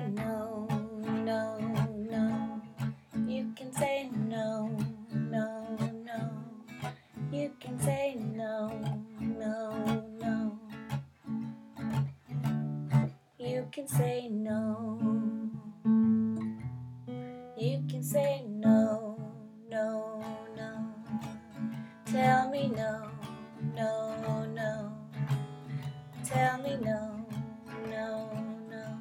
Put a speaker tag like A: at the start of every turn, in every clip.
A: no, no, no. You can say no, no, no. You can say no, no, no. You can say no. You can say no, no, no. Tell me no, no, no. Tell me no, no, no.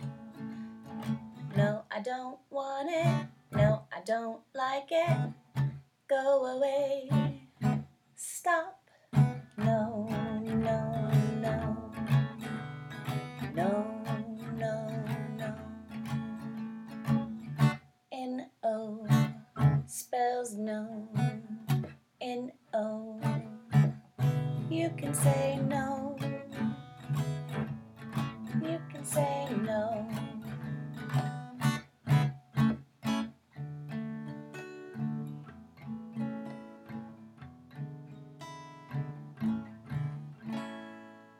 A: No, I don't want it. No, I don't like it. Go away. Stop. No, no, no. No, no, no. N-O spells no. N-O. You can say no. You can say no.